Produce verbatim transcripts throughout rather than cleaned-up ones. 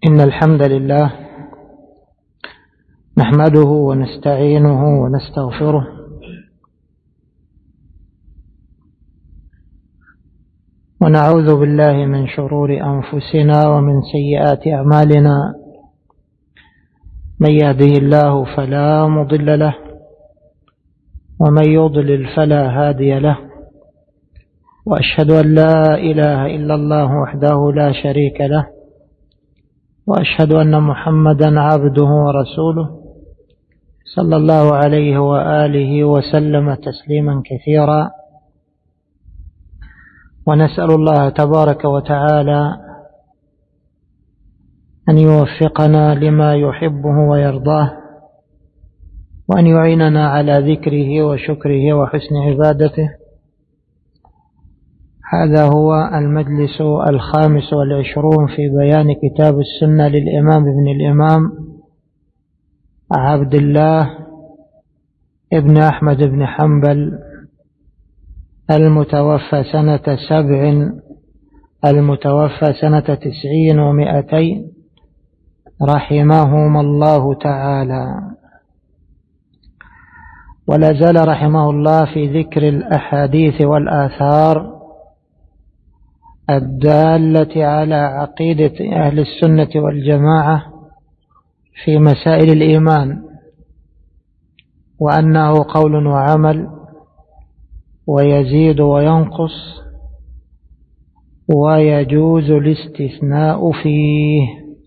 إن الحمد لله نحمده ونستعينه ونستغفره ونعوذ بالله من شرور أنفسنا ومن سيئات أعمالنا. من يهده الله فلا مضل له ومن يضلل فلا هادي له، وأشهد أن لا إله إلا الله وحده لا شريك له، وأشهد أن محمدا عبده ورسوله صلى الله عليه وآله وسلم تسليما كثيرا. ونسأل الله تبارك وتعالى أن يوفقنا لما يحبه ويرضاه، وأن يعيننا على ذكره وشكره وحسن عبادته. هذا هو المجلس الخامس والعشرون في بيان كتاب السنة للإمام ابن الإمام عبد الله ابن أحمد بن حنبل المتوفى سنة سبع المتوفى سنة تسعين ومئتين رحمهما الله تعالى. ولا زال رحمه الله في ذكر الأحاديث والآثار الدالة على عقيدة أهل السنة والجماعة في مسائل الإيمان، وأنه قول وعمل ويزيد وينقص ويجوز الاستثناء فيه.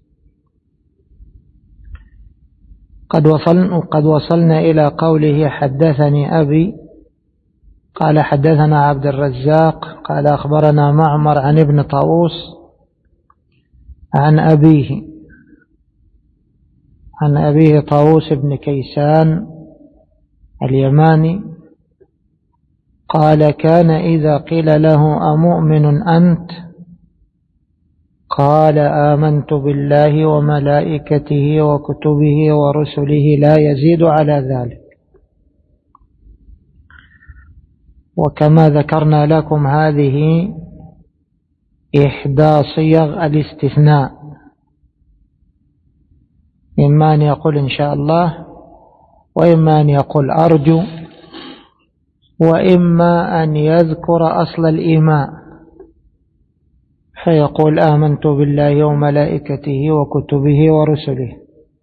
قد وصلنا, قد وصلنا إلى قوله حدثني أبي قال حدثنا عبد الرزاق قال أخبرنا معمر عن ابن طاووس عن أبيه عن أبيه طاووس بن كيسان اليماني قال كان إذا قيل له أمؤمن أنت قال آمنت بالله وملائكته وكتبه ورسله لا يزيد على ذلك. وكما ذكرنا لكم هذه إحدى صيغ الاستثناء، إما أن يقول إن شاء الله، وإما أن يقول أرجو، وإما أن يذكر أصل الإيمان فيقول آمنت بالله وملائكته وكتبه ورسله.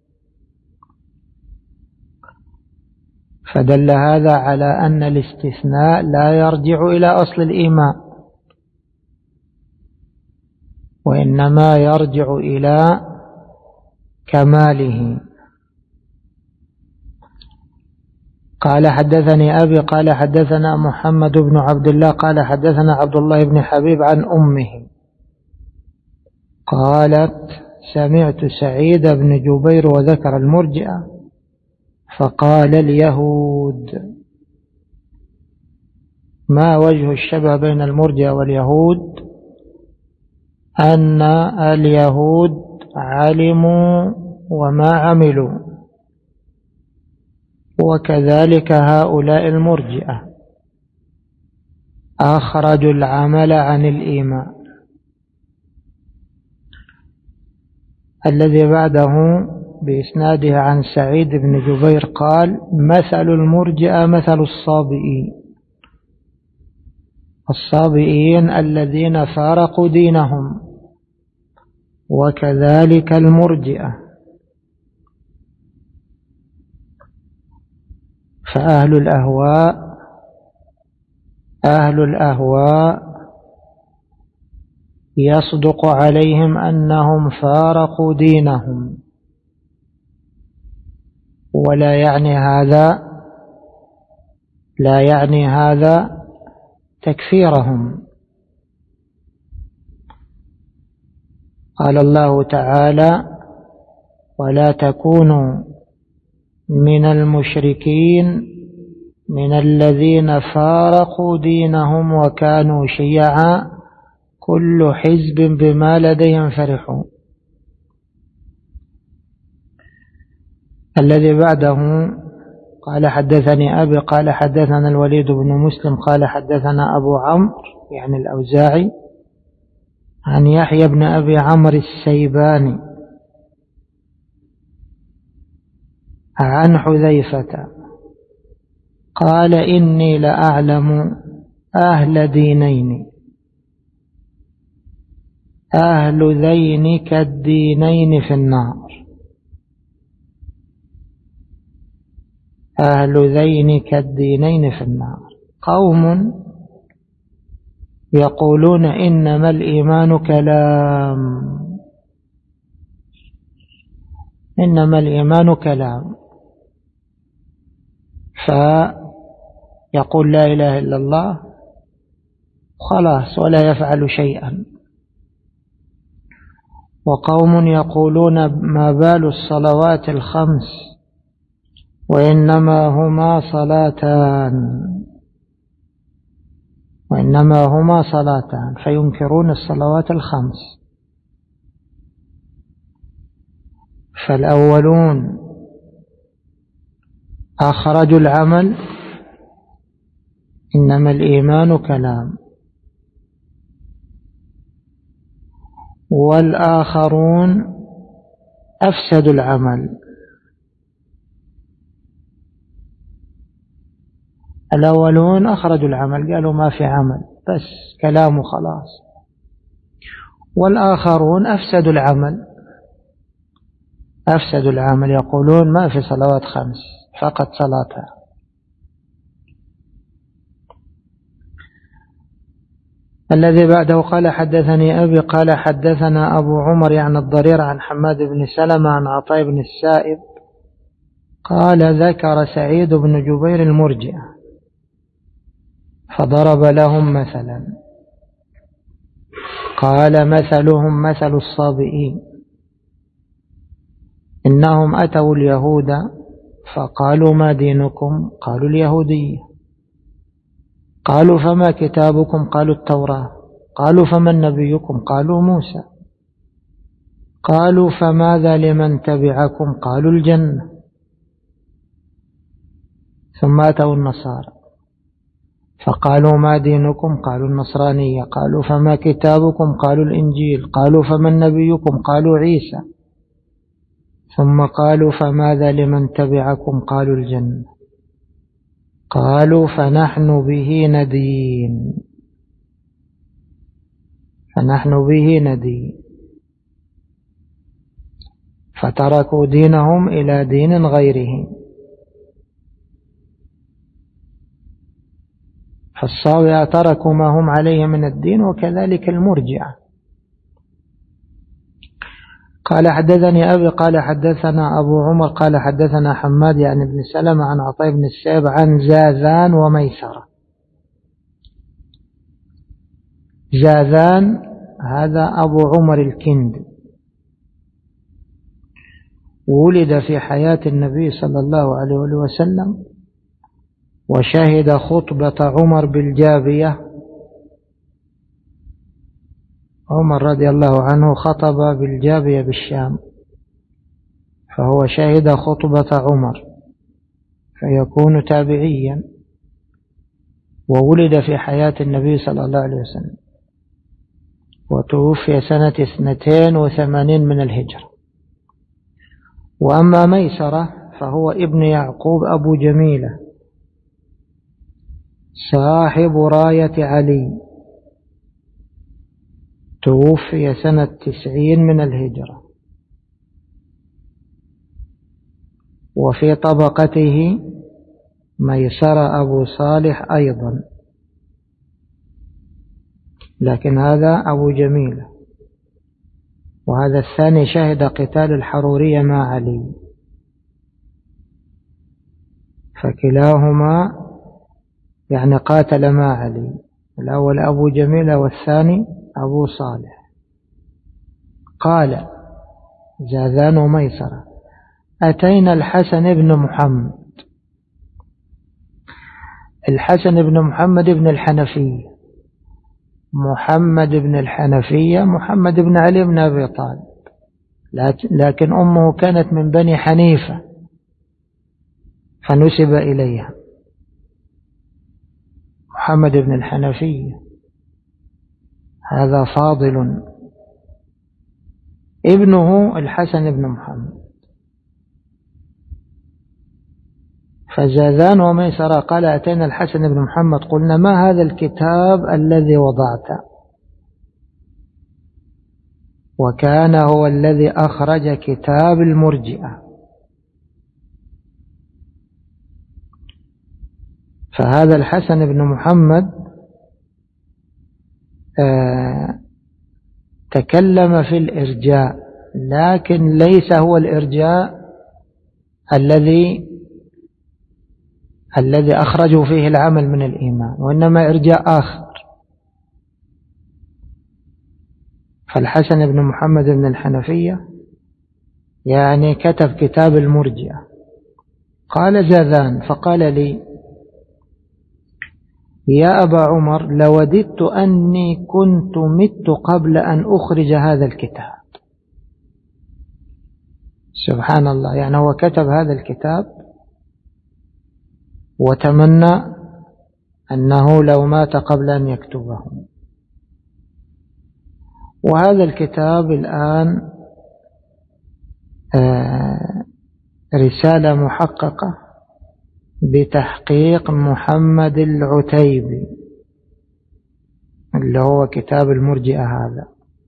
فدل هذا على أن الاستثناء لا يرجع إلى أصل الإيمان، وإنما يرجع إلى كماله. قال حدثني أبي قال حدثنا محمد بن عبد الله قال حدثنا عبد الله بن حبيب عن أمه قالت سمعت سعيد بن جبير وذكر المرجئة فقال اليهود. ما وجه الشبه بين المرجئة واليهود؟ أن اليهود علموا وما عملوا، وكذلك هؤلاء المرجئة أخرجوا العمل عن الإيمان. الذي بعده بإسناده عن سعيد بن جبير قال مثل المرجئة مثل الصابئين الصابئين الذين فارقوا دينهم، وكذلك المرجئة. فأهل الأهواء أهل الأهواء يصدق عليهم أنهم فارقوا دينهم، ولا يعني هذا لا يعني هذا تكفيرهم. قال الله تعالى ولا تكونوا من المشركين من الذين فارقوا دينهم وكانوا شيعا كل حزب بما لديهم فرحون. الذي بعده قال حدثني أبي قال حدثنا الوليد بن مسلم قال حدثنا أبو عمرو يعني الأوزاعي عن يحيى بن أبي عمرو السيباني عن حذيفة قال إني لأعلم أهل دينين أهل ذينك الدينين في النار أهل ذينك الدينين في النار قوم يقولون إنما الإيمان كلام إنما الإيمان كلام فيقول لا إله إلا الله خلاص ولا يفعل شيئا. وقوم يقولون ما بال الصلوات الخمس وإنما هما صلاتان وإنما هما صلاتان فينكرون الصلوات الخمس. فالأولون أخرجوا العمل إنما الإيمان كلام، والآخرون أفسدوا العمل. الأولون أخرجوا العمل قالوا ما في عمل بس كلام وخلاص، والآخرون أفسدوا العمل أفسدوا العمل يقولون ما في صلوات خمس فقط صلاتها. الذي بعده قال حدثني أبي قال حدثنا أبو عمر يعني الضرير عن حماد بن سلمة عن عطاء بن السائب قال ذكر سعيد بن جبير المرجئة فضرب لهم مثلا قال مثلهم مثل الصابئين إنهم أتوا اليهود فقالوا ما دينكم قالوا اليهودية قالوا فما كتابكم قالوا التوراة قالوا فمن نبيكم قالوا موسى قالوا فماذا لمن تبعكم قالوا الجنة ثم أتوا النصارى فقالوا ما دينكم قالوا النصرانية قالوا فما كتابكم قالوا الإنجيل قالوا فمن نبيكم قالوا عيسى ثم قالوا فماذا لمن تبعكم قالوا الجنة قالوا فنحن به ندين فنحن به ندين فتركوا دينهم إلى دين غيره. فالصابئة تركوا ما هم عليه من الدين وكذلك المرجئة. قال حدثني أبي قال حدثنا أبو عمر قال حدثنا حماد يعني بن سلمة عن عطاء بن السائب عن زاذان وميسرة. زاذان هذا أبو عمر الكندي ولد في حياة النبي صلى الله عليه وسلم وشهد خطبة عمر بالجابية. عمر رضي الله عنه خطب بالجابية بالشام فهو شهد خطبة عمر فيكون تابعيا وولد في حياة النبي صلى الله عليه وسلم وتوفي سنة اثنتين وثمانين من الهجرة. وأما ميسرة فهو ابن يعقوب أبو جميلة صاحب راية علي توفي سنة تسعين من الهجرة. وفي طبقته ميسر أبو صالح أيضا لكن هذا أبو جميلة وهذا الثاني شهد قتال الحرورية مع علي فكلاهما يعني قاتل مع علي الأول أبو جميلة والثاني أبو صالح. قال زاذان وميسرة أتينا الحسن بن محمد. الحسن بن محمد بن الحنفية محمد بن الحنفية محمد بن علي بن أبي طالب لكن أمه كانت من بني حنيفة فنسب إليها محمد بن الحنفية هذا فاضل ابنه الحسن بن محمد فزاذان وميسرة قال أتينا الحسن بن محمد قلنا ما هذا الكتاب الذي وضعته؟ وكان هو الذي أخرج كتاب المرجئة. فهذا الحسن بن محمد آه تكلم في الإرجاء، لكن ليس هو الإرجاء الذي الذي أخرجوا فيه العمل من الإيمان، وإنما إرجاء آخر. فالحسن بن محمد بن الحنفية يعني كتب كتاب المرجئة. قال زاذان فقال لي يا أبا عمر لوددت أني كنت مت قبل أن أخرج هذا الكتاب. سبحان الله، يعني هو كتب هذا الكتاب وتمنى أنه لو مات قبل أن يكتبه. وهذا الكتاب الآن رسالة محققة بتحقيق محمد العتيبي اللي هو كتاب المرجئة هذا،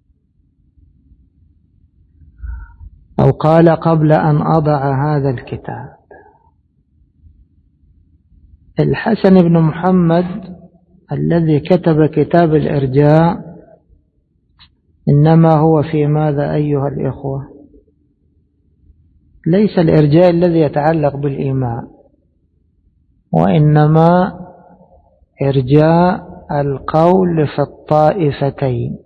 أو قال قبل أن أضع هذا الكتاب. الحسن بن محمد الذي كتب كتاب الإرجاء إنما هو في ماذا أيها الإخوة؟ ليس الإرجاء الذي يتعلق بالإيمان، وإنما إرجاء القول في الطائفتين،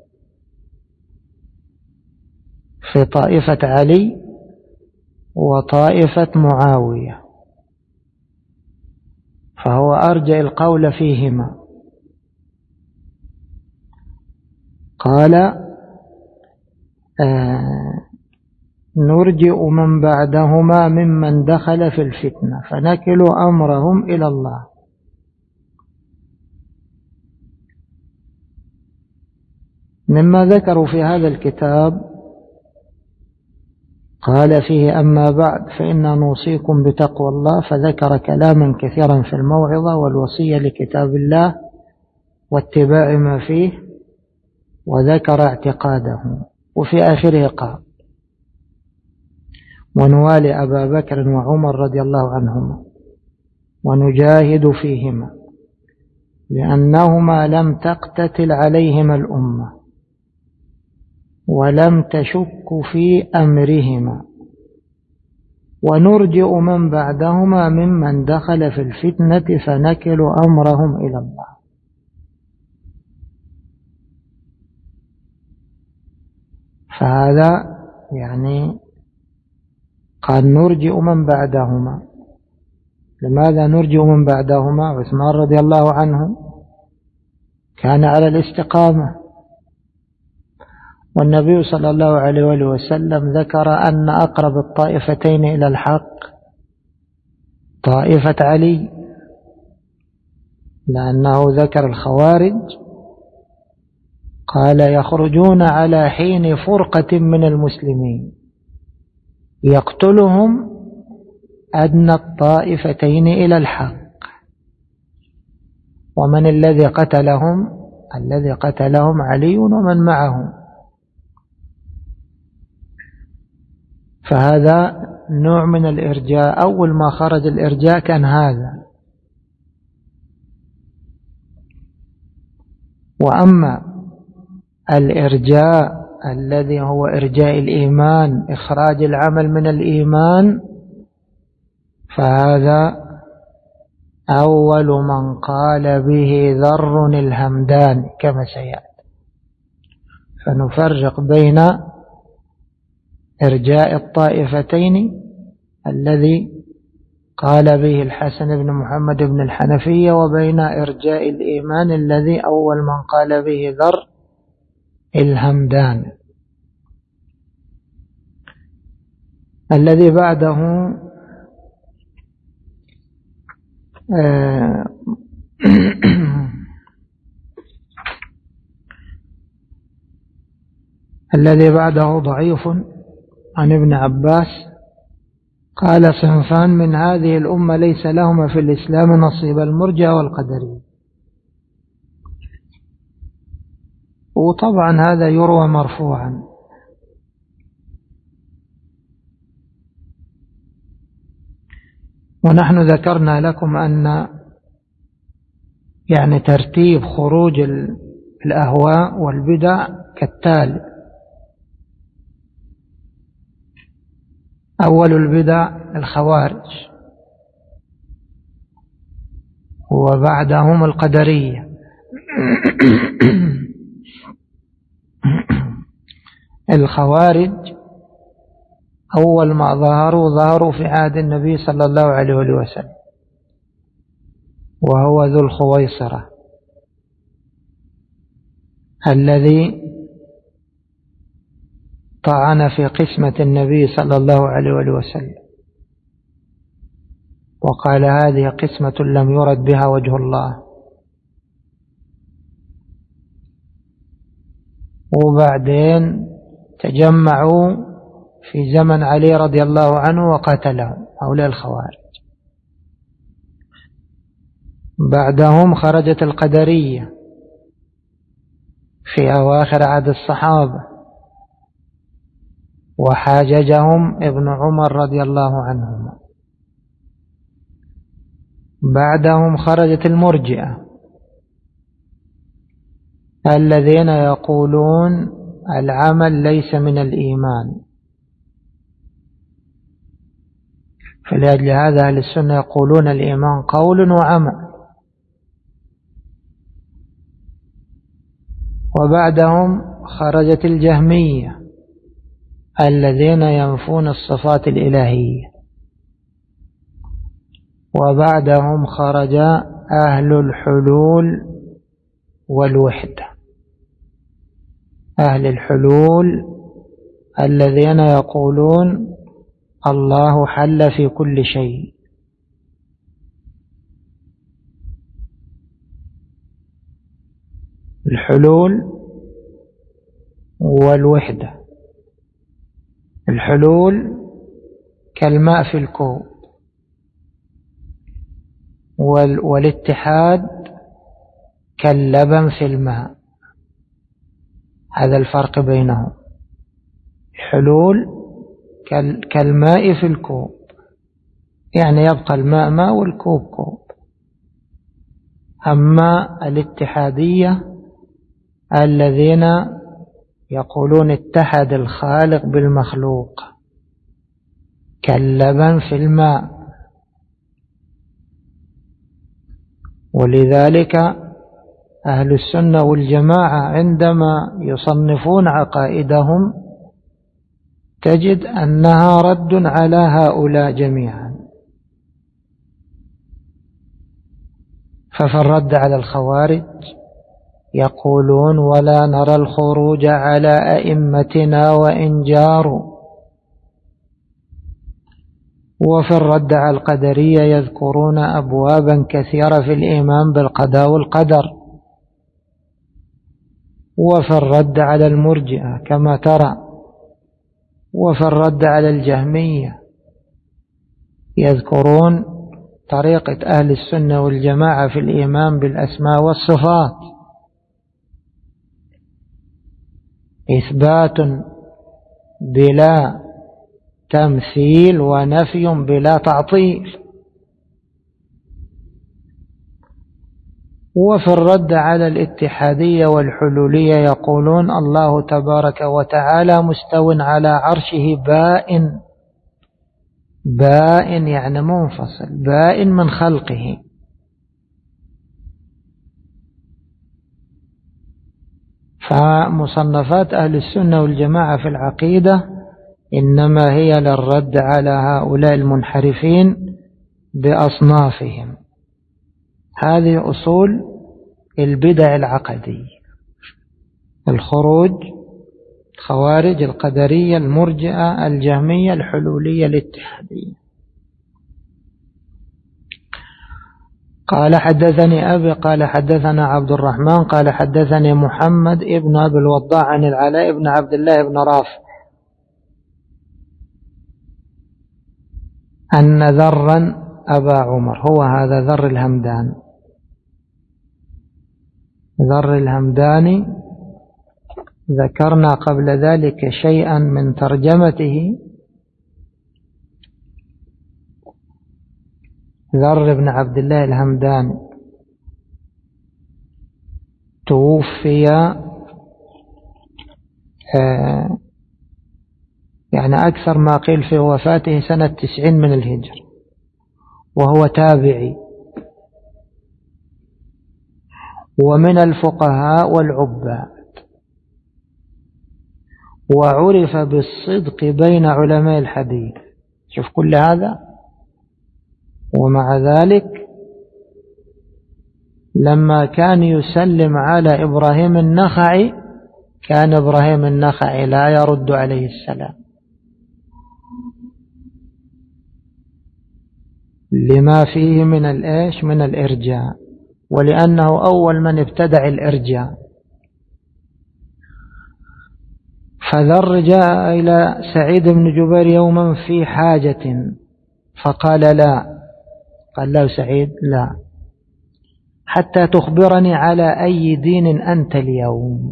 في طائفة علي وطائفة معاوية، فهو أرجع القول فيهما. قال آه نرجئ من بعدهما ممن دخل في الفتنة فنكل أمرهم إلى الله. مما ذكروا في هذا الكتاب قال فيه أما بعد فإنا نوصيكم بتقوى الله، فذكر كلاما كثيرا في الموعظة والوصية لكتاب الله واتباع ما فيه، وذكر اعتقاده. وفي آخره قال ونوالي أبا بكر وعمر رضي الله عنهما ونجاهد فيهما لأنهما لم تقتتل عليهما الأمة ولم تشك في أمرهما، ونرجئ من بعدهما ممن دخل في الفتنة فنكل أمرهم إلى الله. فهذا يعني قال نرجئ من بعدهما. لماذا نرجئ من بعدهما؟ عثمان رضي الله عنه كان على الاستقامة، والنبي صلى الله عليه وسلم ذكر أن أقرب الطائفتين إلى الحق طائفة علي، لأنه ذكر الخوارج قال يخرجون على حين فرقة من المسلمين يقتلهم أدنى الطائفتين إلى الحق. ومن الذي قتلهم؟ الذي قتلهم علي ومن معه. فهذا نوع من الإرجاء. أول ما خرج الإرجاء كان هذا. وأما الإرجاء الذي هو إرجاء الإيمان، إخراج العمل من الإيمان، فهذا أول من قال به ذر الهمداني كما سيأتي. فنفرق بين إرجاء الطائفتين الذي قال به الحسن بن محمد بن الحنفية، وبين إرجاء الإيمان الذي أول من قال به ذر الهمداني. الذي بعده آه الذي بعده ضعيف عن ابن عباس قال صنفان من هذه الأمة ليس لهما في الإسلام نصيب: المرجئة والقدرية. وطبعا هذا يروى مرفوعا. ونحن ذكرنا لكم أن يعني ترتيب خروج الأهواء والبدع كالتالي: أول البدع الخوارج، وبعدهم القدرية، الخوارج أول ما ظهروا ظهروا في عهد النبي صلى الله عليه وسلم، وهو ذو الخويصرة الذي طعن في قسمة النبي صلى الله عليه وسلم وقال: هذه قسمة لم يرد بها وجه الله. وبعدين تجمعوا في زمن علي رضي الله عنه وقاتلهم هؤلاء الخوارج. بعدهم خرجت القدرية في أواخر عهد الصحابة، وحاججهم ابن عمر رضي الله عنهما. بعدهم خرجت المرجئة الذين يقولون العمل ليس من الإيمان، فلأجل هذا أهل السنة يقولون الإيمان قول وعمل. وبعدهم خرجت الجهمية الذين ينفون الصفات الإلهية. وبعدهم خرج أهل الحلول والوحدة، أهل الحلول الذين يقولون الله حل في كل شيء. الحلول والوحدة: الحلول كالماء في الكوب، والاتحاد كاللبن في الماء. هذا الفرق بينهم. الحلول كالماء في الكوب، يعني يبقى الماء ماء والكوب كوب. أما الاتحادية الذين يقولون اتحد الخالق بالمخلوق كاللبن في الماء. ولذلك أهل السنة والجماعة عندما يصنفون عقائدهم تجد أنها رد على هؤلاء جميعا. ففي الرد على الخوارج يقولون: ولا نرى الخروج على أئمتنا وإن جاروا. وفي الرد على القدرية يذكرون أبوابا كثيرة في الإيمان بالقضاء والقدر. وفي الرد على المرجئة كما ترى. وفي الرد على الجهمية يذكرون طريقة أهل السنة والجماعة في الإيمان بالأسماء والصفات: إثبات بلا تمثيل ونفي بلا تعطيل. وفي الرد على الاتحادية والحلولية يقولون: الله تبارك وتعالى مستو على عرشه بائن، بائن يعني منفصل، بائن من خلقه. فمصنفات أهل السنة والجماعة في العقيدة إنما هي للرد على هؤلاء المنحرفين بأصنافهم. هذه أصول البدع العقدية: الخروج، الخوارج، القدرية، المرجئة، الجهمية، الحلولية، الاتحادية. قال: حدثني أبي قال حدثنا عبد الرحمن قال حدثني محمد ابن أبي الوضاع عن العلاء بن عبد الله بن رافع أن ذرا أبا عمر، هو هذا ذر الهمدان. ذر الهمداني ذكرنا قبل ذلك شيئا من ترجمته. ذر بن عبد الله الهمداني توفي آه يعني أكثر ما قيل في وفاته سنة تسعين من الهجر، وهو تابعي ومن الفقهاء والعباد، وعرف بالصدق بين علماء الحديث. شوف كل هذا، ومع ذلك لما كان يسلم على إبراهيم النخعي كان إبراهيم النخعي لا يرد عليه السلام، لما فيه من الإيش من الإرجاء، ولأنه أول من ابتدع الإرجاء. فذر جاء إلى سعيد بن جبير يوما في حاجة فقال لا، قال له سعيد لا حتى تخبرني على أي دين أنت اليوم.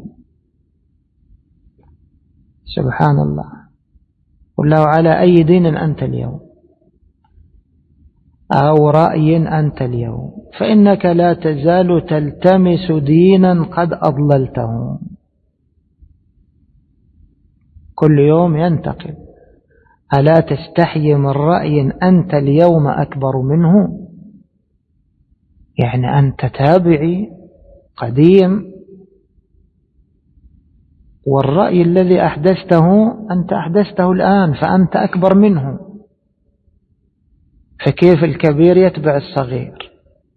سبحان الله، قل له على أي دين أنت اليوم أو رأي أنت اليوم، فإنك لا تزال تلتمس دينا قد أضللته. كل يوم ينتقل. ألا تستحي من رأي أنت اليوم أكبر منه؟ يعني أنت تابعي قديم، والرأي الذي أحدثته أنت أحدثته الآن، فأنت أكبر منه، فكيف الكبير يتبع الصغير؟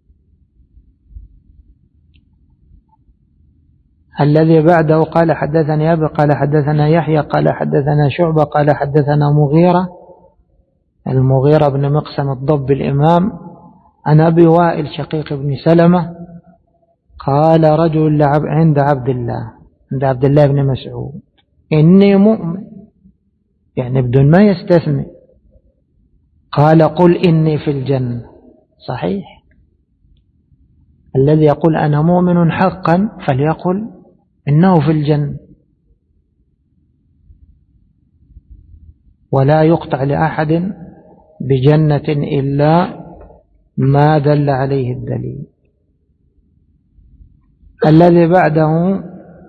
الذي بعده قال حدثني أبي قال حدثنا يحيى قال حدثنا شعبة قال حدثنا مغيرة، المغيرة بن مقسم الضب الإمام، عن أبي وائل شقيق بن سلمة قال رجل عند عبد الله عند عبد الله بن مسعود إني مؤمن، يعني بدون ما يستثني، قال قل إني في الجنة. صحيح، الذي يقول أنا مؤمن حقا فليقل إنه في الجنة، ولا يقطع لأحد بجنة إلا ما دل عليه الدليل. الذي بعده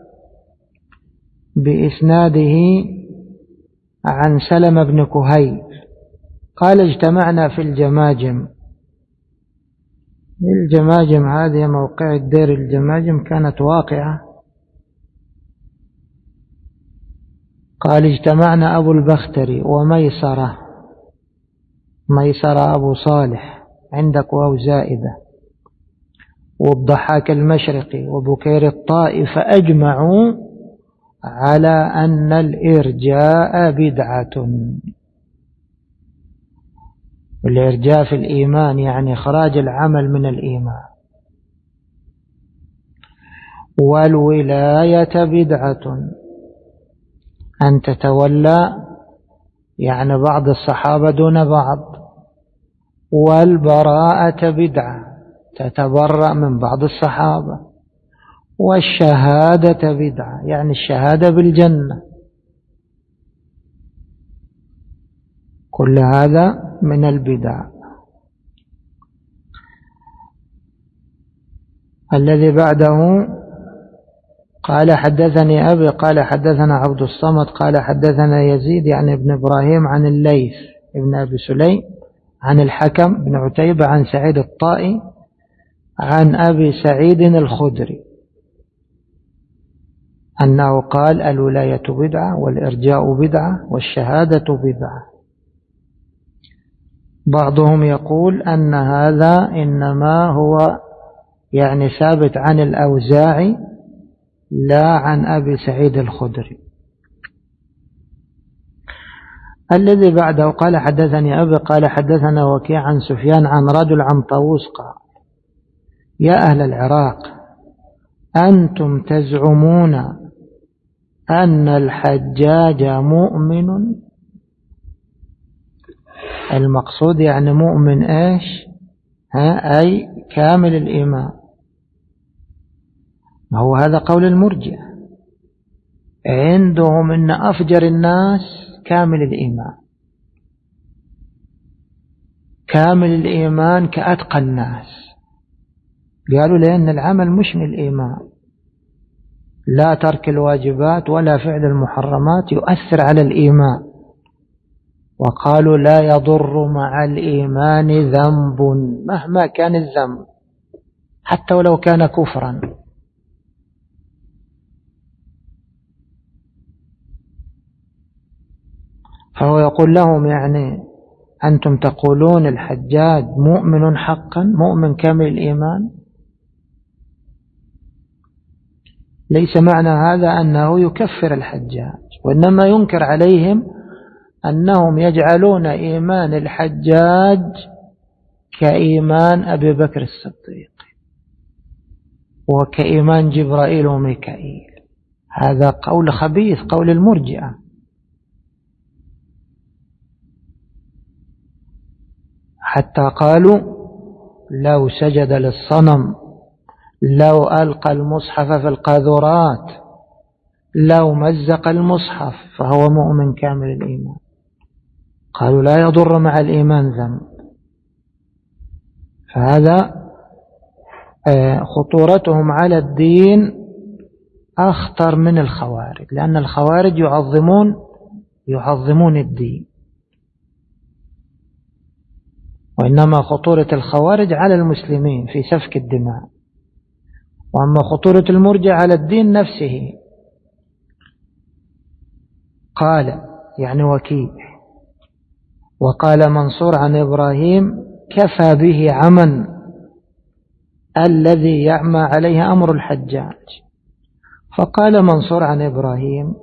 بإسناده عن سلمة بن كهيل قال اجتمعنا في الجماجم. الجماجم هذه موقع دير الجماجم كانت واقعة. قال اجتمعنا أبو البختري وميسرة، ميسرة أبو صالح عندك واو زائدة، والضحاك المشرقي وبكير الطائي، فأجمعوا على أن الإرجاء بدعة. والإرجاء في الإيمان يعني إخراج العمل من الإيمان. والولاية بدعة، أن تتولى يعني بعض الصحابة دون بعض. والبراءة بدعة، تتبرأ من بعض الصحابة. والشهادة بدعة، يعني الشهادة بالجنة. كل هذا من البدع. الذي بعده قال حدثني أبي قال حدثنا عبد الصمد قال حدثنا يزيد يعني ابن إبراهيم عن الليث ابن أبي سليم عن الحكم بن عتيبة عن سعيد الطائي عن أبي سعيد الخدري أنه قال الولاية بدعة والإرجاء بدعة والشهادة بدعة. بعضهم يقول أن هذا إنما هو يعني ثابت عن الأوزاعي لا عن أبي سعيد الخدري. الذي بعده قال حدثني أبي قال حدثنا وكيع عن سفيان عن رجل عن طاووس قال يا أهل العراق أنتم تزعمون أن الحجاج مؤمن المقصود يعني مؤمن إيش؟ ها أي كامل الإيمان. ما هو هذا قول المرجئة، عندهم إن أفجر الناس كامل الإيمان، كامل الإيمان كأتقى الناس. قالوا لأن العمل مش من الإيمان، لا ترك الواجبات ولا فعل المحرمات يؤثر على الإيمان. وقالوا لا يضر مع الإيمان ذنب مهما كان الذنب حتى ولو كان كفرا. فهو يقول لهم يعني أنتم تقولون الحجاج مؤمن حقا، مؤمن كامل الإيمان، ليس معنى هذا أنه يكفر الحجاج، وإنما ينكر عليهم أنهم يجعلون إيمان الحجاج كإيمان أبي بكر الصديق وكإيمان جبرائيل وميكائيل. هذا قول خبيث، قول المرجئة. حتى قالوا لو سجد للصنم، لو ألقى المصحف في القاذورات، لو مزق المصحف فهو مؤمن كامل الإيمان. قالوا لا يضر مع الإيمان ذنب. فهذا خطورتهم على الدين أخطر من الخوارج، لأن الخوارج يعظمون يعظمون الدين، وإنما خطورة الخوارج على المسلمين في سفك الدماء، وأما خطورة المرجع على الدين نفسه. قال يعني وكيع. وقال منصور عن إبراهيم كفى به عمى الذي يعمى عليه أمر الحجاج. فقال منصور عن إبراهيم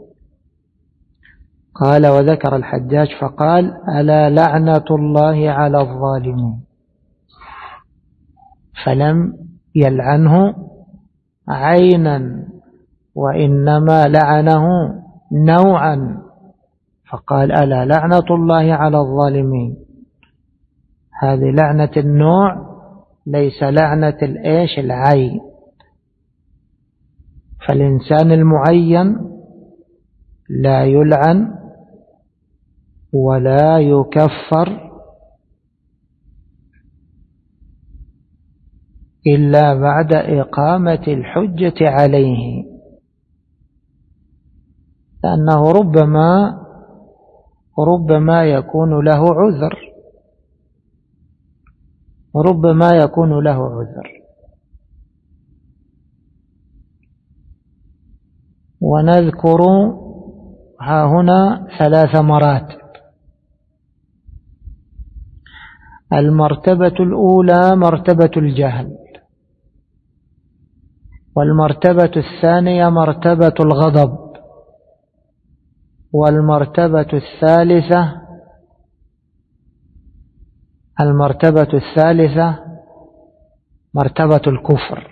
قال وذكر الحجاج فقال ألا لعنة الله على الظالمين، فلم يلعنه عينا وإنما لعنه نوعا، فقال ألا لعنة الله على الظالمين. هذه لعنة النوع ليس لعنة الإيش العين. فالإنسان المعين لا يلعن ولا يكفر إلا بعد إقامة الحجة عليه، لأنه ربما ربما يكون له عذر ربما يكون له عذر. ونذكر ها هنا ثلاث مراتب. المرتبة الأولى مرتبة الجهل، والمرتبة الثانية مرتبة الغضب، والمرتبة الثالثة المرتبة الثالثة مرتبة الكفر.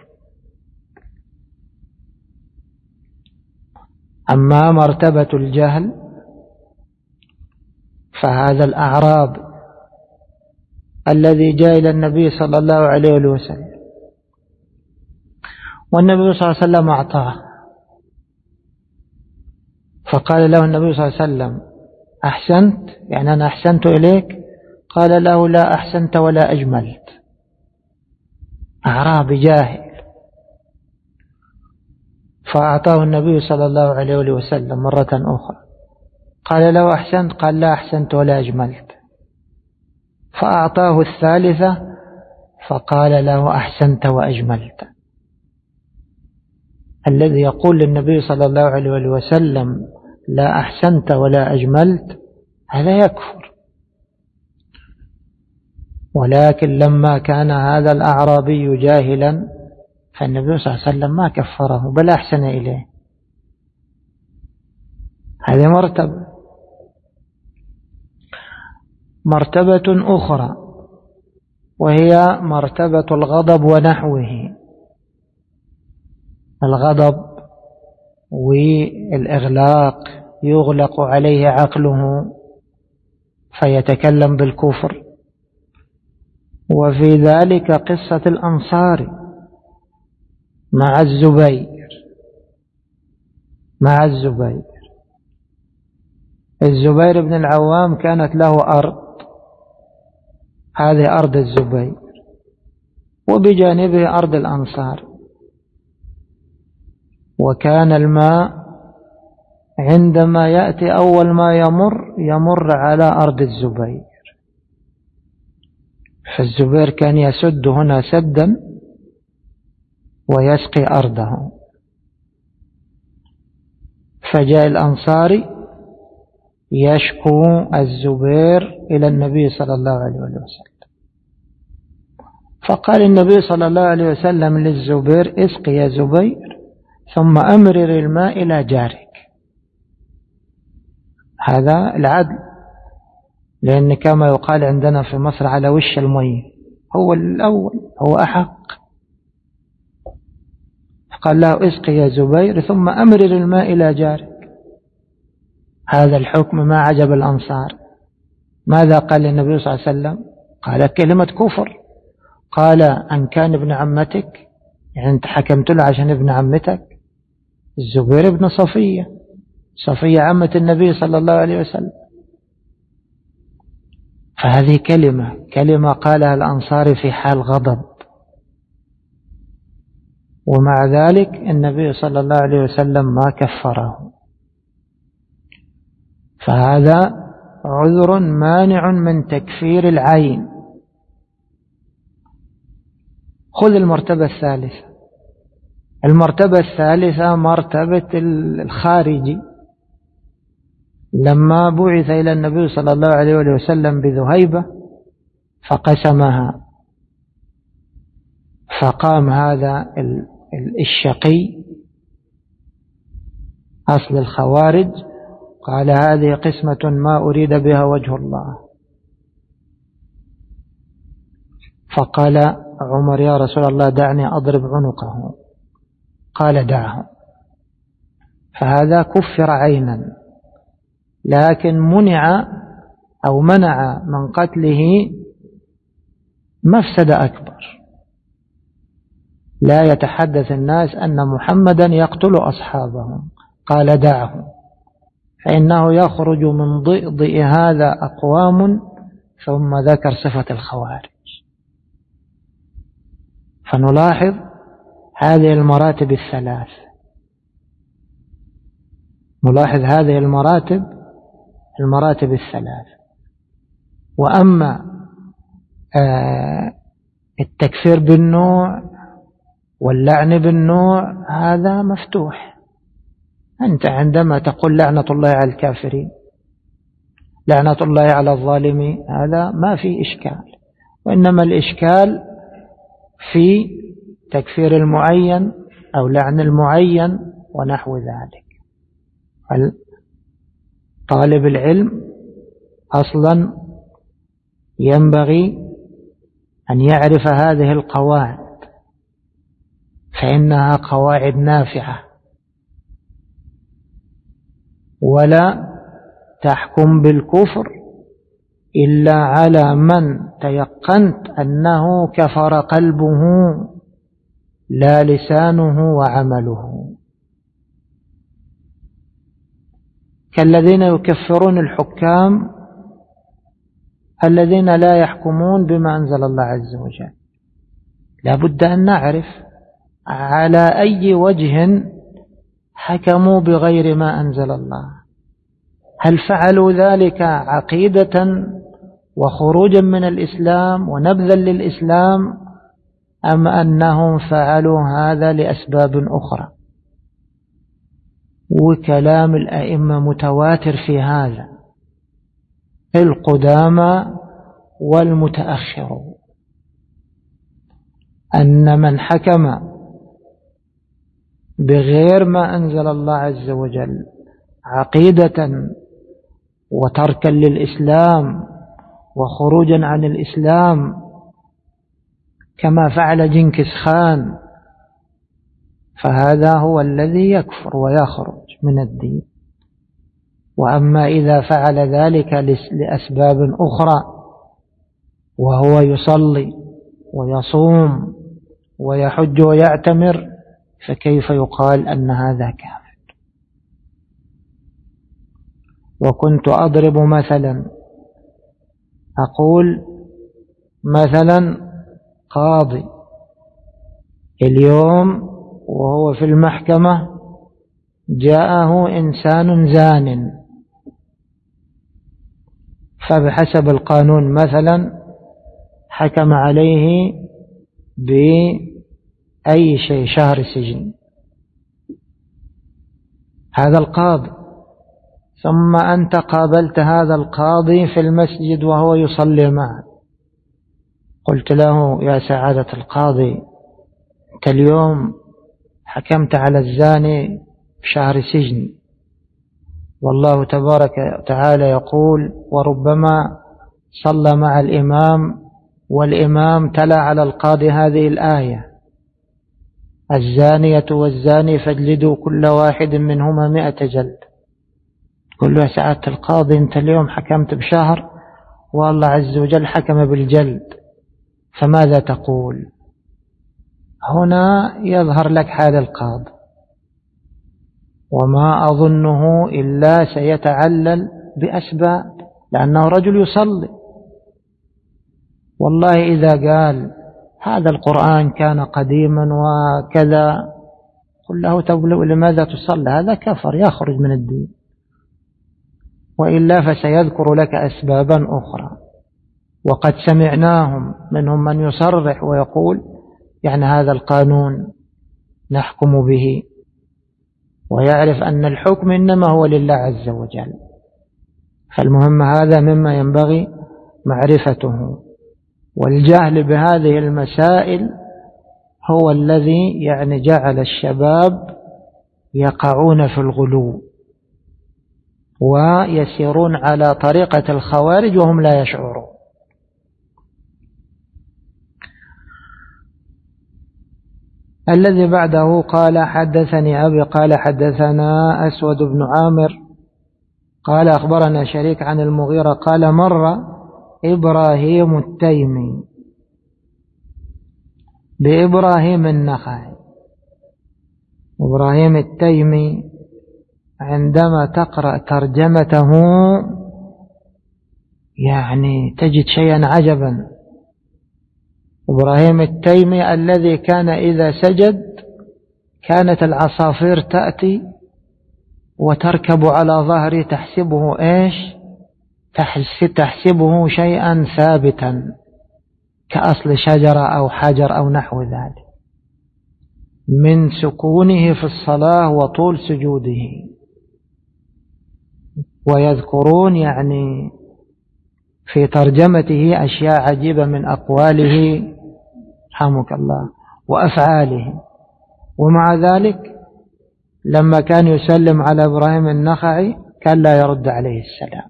أما مرتبة الجهل فهذا الأعراب الذي جاء إلى النبي صلى الله عليه وسلم، والنبي صلى الله عليه وسلم أعطاه، فقال له النبي صلى الله عليه وسلم أحسنت، يعني أنا أحسنت إليك؟ قال له لا أحسنت ولا أجملت. أعرابي جاهل. فأعطاه النبي صلى الله عليه وسلم مرة أخرى، قال له أحسنت؟ قال لا أحسنت ولا أجملت. فأعطاه الثالثة فقال له أحسنت وأجملت. الذي يقول للنبي صلى الله عليه وسلم لا أحسنت ولا أجملت هذا يكفر. ولكن لما كان هذا الأعرابي جاهلا فالنبي صلى الله عليه وسلم ما كفره بل أحسن إليه. هذه مرتبة. مرتبة أخرى وهي مرتبة الغضب ونحوه. الغضب والإغلاق يغلق عليه عقله فيتكلم بالكفر. وفي ذلك قصة الأنصار مع الزبير مع الزبير الزبير بن العوام كانت له أرض، هذه أرض الزبير، وبجانبه أرض الأنصار، وكان الماء عندما يأتي أول ما يمر يمر على أرض الزبير، فالزبير كان يسد هنا سدا ويسقي أرضه. فجاء الأنصاري يشكو الزبير إلى النبي صلى الله عليه وسلم، فقال النبي صلى الله عليه وسلم للزبير: اسقي يا زبير ثم أمرر الماء إلى جارك. هذا العدل، لأن كما يقال عندنا في مصر على وش المية هو الأول، هو أحق. قال له: اسقي يا زبير ثم أمرر الماء إلى جارك. هذا الحكم ما عجب الأنصار. ماذا قال النبي صلى الله عليه وسلم؟ قال كلمة كفر. قال: أن كان ابن عمتك، يعني أنت حكمت له عشان ابن عمتك؟ الزبير ابن صفية، صفية عمة النبي صلى الله عليه وسلم. فهذه كلمة كلمة قالها الأنصار في حال غضب، ومع ذلك النبي صلى الله عليه وسلم ما كفره. فهذا عذر مانع من تكفير العين. خذ المرتبة الثالثة. المرتبة الثالثة مرتبة الخارجي. لما بعث إلى النبي صلى الله عليه وسلم بذهيبة فقسمها، فقام هذا الشقي أصل الخوارج قال: هذه قسمة ما أريد بها وجه الله. فقال عمر: يا رسول الله دعني أضرب عنقه. قال: دعه. فهذا كفر عينا، لكن منع أو منع من قتله مفسدة أكبر. لا يتحدث الناس أن محمدا يقتل أصحابهم. قال: دعه، فإنه يخرج من ضئضئ هذا أقوام. ثم ذكر صفة الخوارج. فنلاحظ هذه المراتب الثلاث، نلاحظ هذه المراتب المراتب الثلاث. وأما آه التكفير بالنوع واللعن بالنوع هذا مفتوح. أنت عندما تقول لعنة الله على الكافرين، لعنة الله على الظالمين، هذا ما في إشكال، وإنما الإشكال في تكفير المعين أو لعن المعين ونحو ذلك. طالب العلم أصلا ينبغي أن يعرف هذه القواعد، فإنها قواعد نافعة، ولا تحكم بالكفر إلا على من تيقنت أنه كفر قلبه لا لسانه وعمله، كالذين يكفرون الحكام الذين لا يحكمون بما أنزل الله عز وجل. لا بد أن نعرف على أي وجه حكموا بغير ما أنزل الله. هل فعلوا ذلك عقيدة وخروجا من الإسلام ونبذا للإسلام، أم أنهم فعلوا هذا لأسباب أخرى؟ وكلام الأئمة متواتر في هذا، القدامى والمتأخر، أن من حكم بغير ما أنزل الله عز وجل عقيدة وتركا للإسلام وخروجا عن الإسلام كما فعل جنكس خان، فهذا هو الذي يكفر ويخرج من الدين. وأما إذا فعل ذلك لأسباب أخرى وهو يصلي ويصوم ويحج ويعتمر فكيف يقال أن هذا كافر؟ وكنت أضرب مثلا أقول مثلا قاضي اليوم وهو في المحكمة جاءه إنسان زان، فبحسب القانون مثلا حكم عليه بأي شيء شهر سجن، هذا القاضي. ثم أنت قابلت هذا القاضي في المسجد وهو يصلي معه، قلت له يا سعادة القاضي أنت اليوم حكمت على الزاني بشهر سجن، والله تبارك وتعالى يقول وربما صلى مع الإمام والإمام تلا على القاضي هذه الآية الزانية والزاني فاجلدوا كل واحد منهما مئة جلد. قل له يا سعادة القاضي أنت اليوم حكمت بشهر والله عز وجل حكم بالجلد، فماذا تقول؟ هنا يظهر لك حال القاضي، وما أظنه إلا سيتعلل بأسباب، لأنه رجل يصلي. والله إذا قال هذا القرآن كان قديما وكذا قل له طب لماذا تصلي؟ هذا كفر يخرج من الدين، وإلا فسيذكر لك أسبابا أخرى. وقد سمعناهم منهم من يصرح ويقول يعني هذا القانون نحكم به، ويعرف أن الحكم إنما هو لله عز وجل. فالمهم هذا مما ينبغي معرفته، والجهل بهذه المسائل هو الذي يعني جعل الشباب يقعون في الغلو ويسيرون على طريقة الخوارج وهم لا يشعرون. الذي بعده قال حدثني أبي قال حدثنا أسود بن عامر قال أخبرنا شريك عن المغيرة قال مر إبراهيم التيمي بإبراهيم النخعي. إبراهيم التيمي عندما تقرأ ترجمته يعني تجد شيئا عجبا. إبراهيم التيمي الذي كان إذا سجد كانت العصافير تأتي وتركب على ظهره تحسبه إيش؟ تحسبه شيئا ثابتا كأصل شجرة أو حجر أو نحو ذلك من سكونه في الصلاة وطول سجوده. ويذكرون يعني في ترجمته أشياء عجيبة من أقواله رحمك الله وأفعاله. ومع ذلك لما كان يسلم على إبراهيم النخعي كان لا يرد عليه السلام،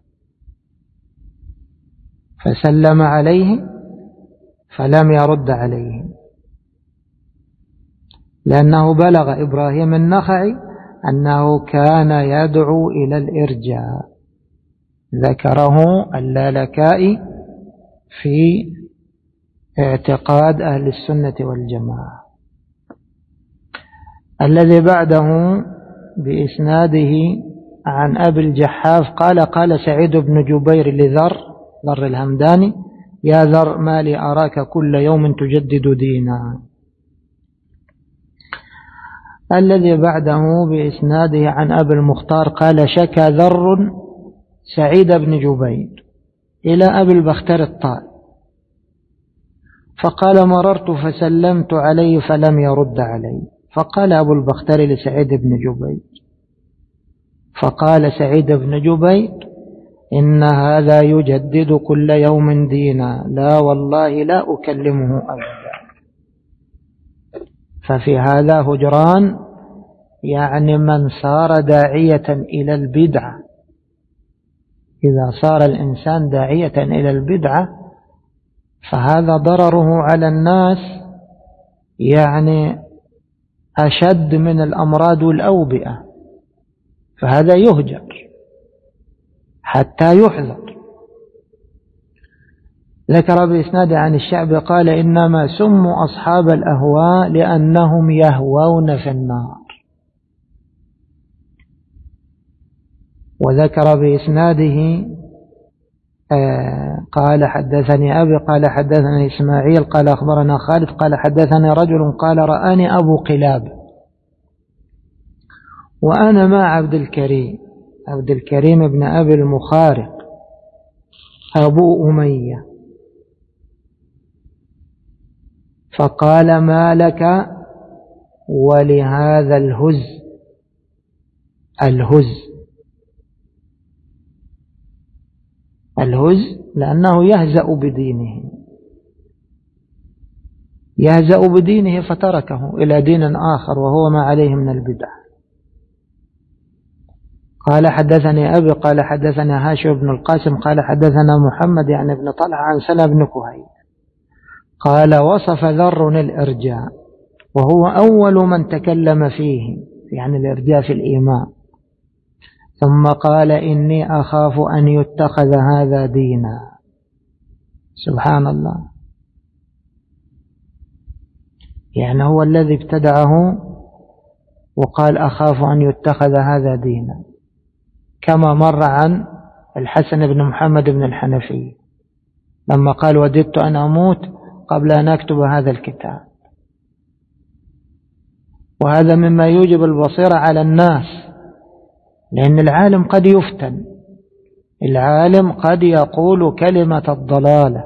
فسلم عليه فلم يرد عليه، لأنه بلغ إبراهيم النخعي أنه كان يدعو إلى الإرجاء. ذكره اللالكائي في اعتقاد أهل السنة والجماعة. الذي بعده بإسناده عن أبي الجحاف قال قال سعيد بن جبير لذر ذر الهمداني يا ذر ما لي أراك كل يوم تجدد دينا. الذي بعده بإسناده عن أبي المختار قال شكى ذر سعيد بن جبير إلى أبي البختر الطائي فقال مررت فسلمت عليه فلم يرد علي. فقال أبو البختر لسعيد بن جبير فقال سعيد بن جبير إن هذا يجدد كل يوم دينا لا والله لا أكلمه أبدا. ففي هذا هجران يعني من صار داعية إلى البدعة. إذا صار الإنسان داعية إلى البدعة فهذا ضرره على الناس يعني أشد من الأمراض والأوبئة، فهذا يهجر. حتى يحذر. ذكر بإسناد عن الشعبي قال إنما سموا أصحاب الأهواء لأنهم يهوون في النار. وذكر بإسناده آه قال حدثني أبي قال حدثني إسماعيل قال أخبرنا خالد قال حدثني رجل قال رآني أبو قلاب وأنا مع عبد الكريم عبد الكريم بن أبي المخارق أبو أمية، فقال ما لك ولهذا الهز الهز الهز لأنه يهزأ بدينه يهزأ بدينه فتركه إلى دين آخر وهو ما عليه من البدع. قال حدثني أبي قال حدثنا هاشم بن القاسم قال حدثنا محمد يعني ابن طلحة عن سنة بن كهيل قال وصف ذر الإرجاء وهو أول من تكلم فيه يعني الإرجاء في الإيمان، ثم قال إني أخاف أن يتخذ هذا دينا. سبحان الله، يعني هو الذي ابتدعه وقال أخاف أن يتخذ هذا دينا، كما مر عن الحسن بن محمد بن الحنفي لما قال وددت أن أموت قبل أن أكتب هذا الكتاب. وهذا مما يوجب البصيرة على الناس، لأن العالم قد يفتن، العالم قد يقول كلمة الضلالة،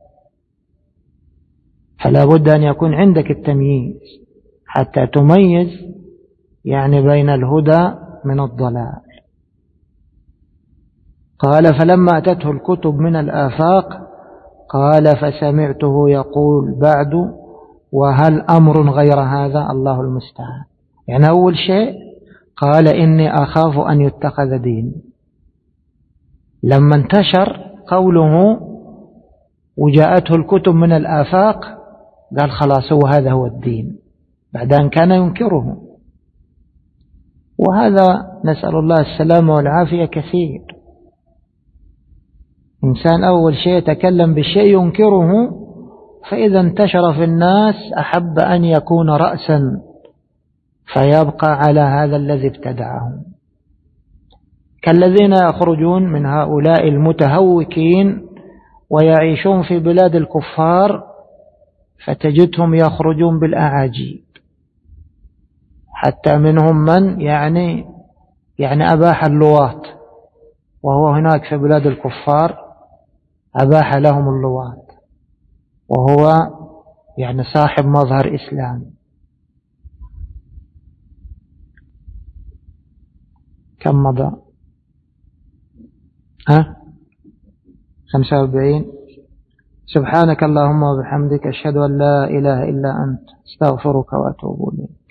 فلا بد أن يكون عندك التمييز حتى تميز يعني بين الهدى من الضلال. قال فلما أتته الكتب من الآفاق قال فسمعته يقول بعد وهل أمر غير هذا؟ الله المستعان. يعني أول شيء قال إني أخاف أن يتخذ دين، لما انتشر قوله وجاءته الكتب من الآفاق قال خلاص هو هذا هو الدين، بعد أن كان ينكره. وهذا نسأل الله السلامة والعافية كثير، إنسان أول شيء يتكلم بالشيء ينكره، فإذا انتشر في الناس أحب أن يكون رأسا فيبقى على هذا الذي ابتدعه، كالذين يخرجون من هؤلاء المتهوكين ويعيشون في بلاد الكفار فتجدهم يخرجون بالأعاجيب، حتى منهم من يعني يعني أباح اللواط، وهو هناك في بلاد الكفار أباح لهم اللواط وهو يعني صاحب مظهر إسلام. كم مضى؟ ها خمسة وأربعين. سبحانك اللهم وبحمدك أشهد أن لا إله إلا أنت استغفرك وأتوب إليك.